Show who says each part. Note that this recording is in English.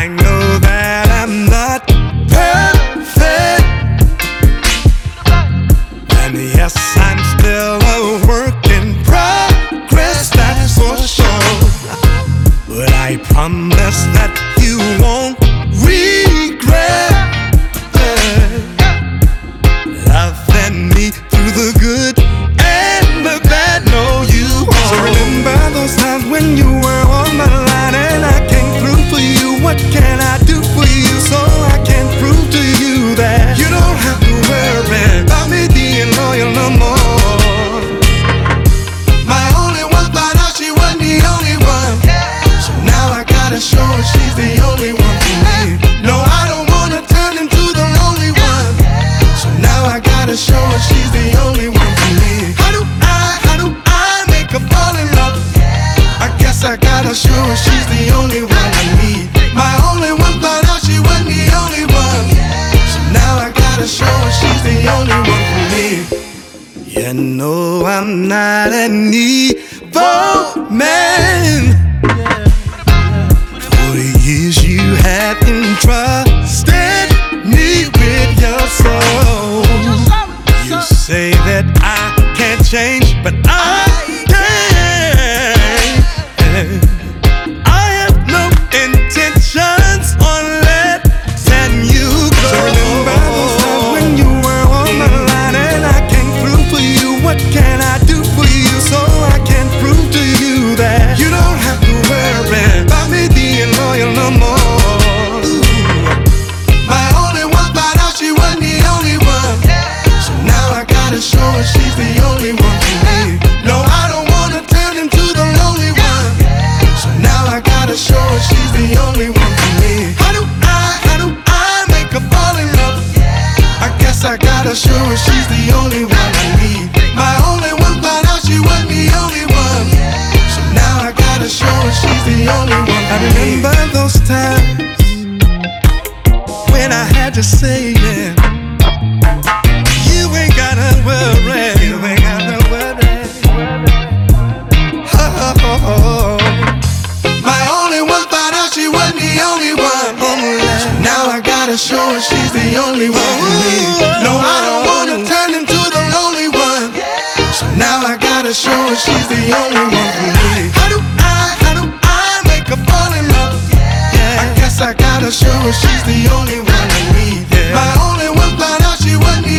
Speaker 1: I know that I'm not perfect, and yes, I'm still a work in progress, that's for sure. But I promise that you won't regret loving me through the good and the bad. No, you won't. So remember those times when you were on my line and I came through for you. What can I do for you so I can prove to you that you don't have to worry about me being loyal no more? My only one thought out, she wasn't the only one. So now I gotta show her she's the only one for me. No, I don't wanna turn into the lonely one. So now I gotta show her she's the only one for me. How do I make her fall in love? I guess I gotta show her she's the only one I need. My only one thought out, she wasn't the only one. So now I gotta show her she's the only one for me. You know I'm not an evil man. For the years you have entrusted me with your soul. You say that I can't change, but I can. I have no intentions on letting you go. So remember those times when you were on my line and I came through for you. What can I do for you so I can prove to you that you don't have to worry about me being loyal no more? My only one thought out, she wasn't the only one. So now I gotta show her she's the only one for me. No, I don't wanna turn into the lonely one. So now I gotta show her she's the only one for me. How do I make her fall in love? I guess I gotta show her she's the only one I need. My only one thought out, she wasn't the only one. So now I gotta show her she's the only one for me. I remember those times when I had to say yeah. You ain't gotta worry. You ain't gotta worry. Oh. My only one thought out, she wasn't the only one. So now I gotta show her she's the only one for me. No, I don't wanna turn into the lonely one. So now I gotta show her she's the only one for me. How do I make her fall in love? I guess I gotta show her she's the only one I need. My only one thought out, she wasn't